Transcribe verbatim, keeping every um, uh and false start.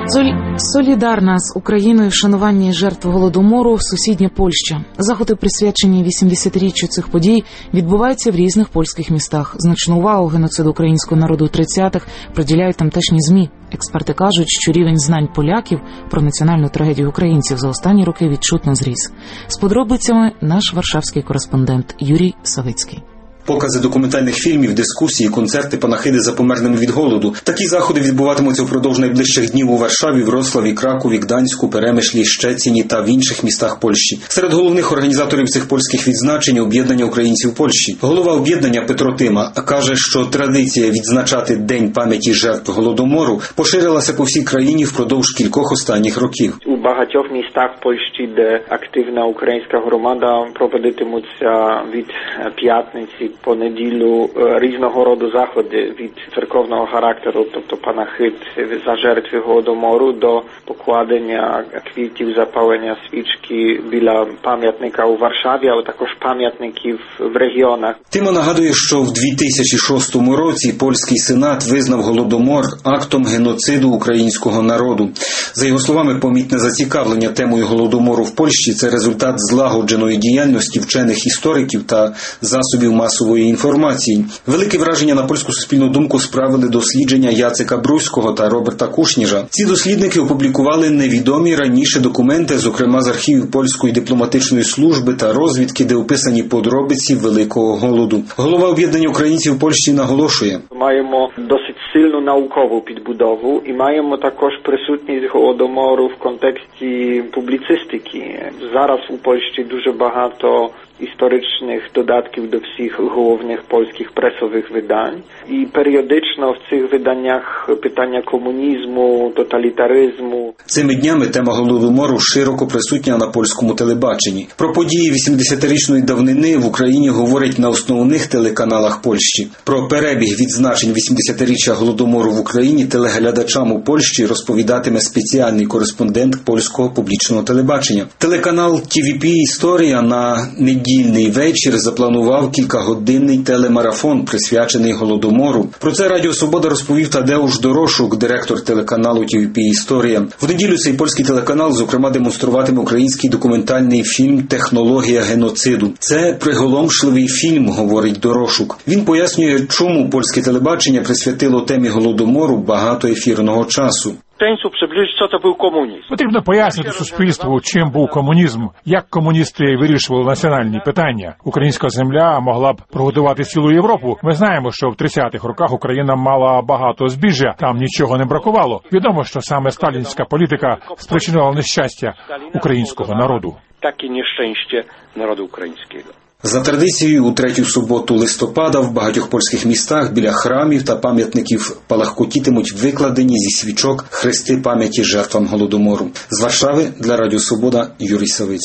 Солідарна з Україною в шануванні жертв Голодомору сусідня Польща. Заходи, присвячені вісімдесятиріччю цих подій, відбуваються в різних польських містах. Значну увагу геноциду українського народу у тридцятих приділяють тамтешні ЗМІ. Експерти кажуть, що рівень знань поляків про національну трагедію українців за останні роки відчутно зріс. З подробицями наш варшавський кореспондент Юрій Савицький. Покази документальних фільмів, дискусії, концерти, панахиди за померлими від голоду. Такі заходи відбуватимуться впродовж найближчих днів у Варшаві, Вроцлаві, Кракові, Гданську, Перемишлі, Щеціні та в інших містах Польщі. Серед головних організаторів цих польських відзначень – Об'єднання українців Польщі. Голова об'єднання Петро Тима каже, що традиція відзначати День пам'яті жертв Голодомору поширилася по всій країні впродовж кількох останніх років. У багатьох містах Польщі, де активна українська громада, проводитимуться від п'ятниці по неділю різного роду заходи від церковного характеру, тобто панахид за жертви Голодомору до покладення квітів, запалення свічки біля пам'ятника у Варшаві, але також пам'ятників в регіонах. Тима нагадує, що в дві тисячі шостому році польський сенат визнав Голодомор актом геноциду українського народу. За його словами, помітне зацікавлення темою Голодомору в Польщі – це результат злагодженої діяльності вчених істориків та засобів масової інформації. Велике враження на польську суспільну думку справили дослідження Яцека Бруського та Роберта Кушніжа. Ці дослідники опублікували невідомі раніше документи, зокрема з архівів польської дипломатичної служби та розвідки, де описані подробиці Великого голоду. Голова об'єднання українців Польщі наголошує: маємо досить сильну наукову підбудову і маємо також присутність Голодомору в контексті публіцистики. Зараз у Польщі дуже багато історичних додатків до всіх головних польських пресових видань. І періодично в цих виданнях питання комунізму, тоталітаризму. Цими днями тема Голодомору широко присутня на польському телебаченні. Про події вісімдесятирічної давнини в Україні говорять на основних телеканалах Польщі. Про перебіг відзначень вісімдесятиріччя Голодомору в Україні телеглядачам у Польщі розповідатиме спеціальний кореспондент польського публічного телебачення. Телеканал Ті Ві Пі «Історія» на недільний вечір запланував кількагодинний телемарафон, присвячений Голодомору. Про це Радіо Свобода розповів Тадеуш Дорошук, директор телеканалу Ті Ві Пі «Історія». В неділю цей польський телеканал, зокрема, демонструватиме український документальний фільм «Технологія геноциду». Це приголомшливий фільм, говорить Дорошук. Він пояснює, чому польське телебачення присвятило темі Голодомору багато ефірного часу. Потрібно пояснити суспільству, чим був комунізм, як комуністи вирішували національні питання. Українська земля могла б прогодувати цілу Європу. Ми знаємо, що в тридцятих роках Україна мала багато збіжжя, там нічого не бракувало. Відомо, що саме сталінська політика спричинила нещастя українського народу. Таке нещастя народу українського. За традицією, у третю суботу листопада в багатьох польських містах біля храмів та пам'ятників палахкотітимуть викладені зі свічок хрести пам'яті жертвам Голодомору. З Варшави для Радіо Свобода Юрій Савицький.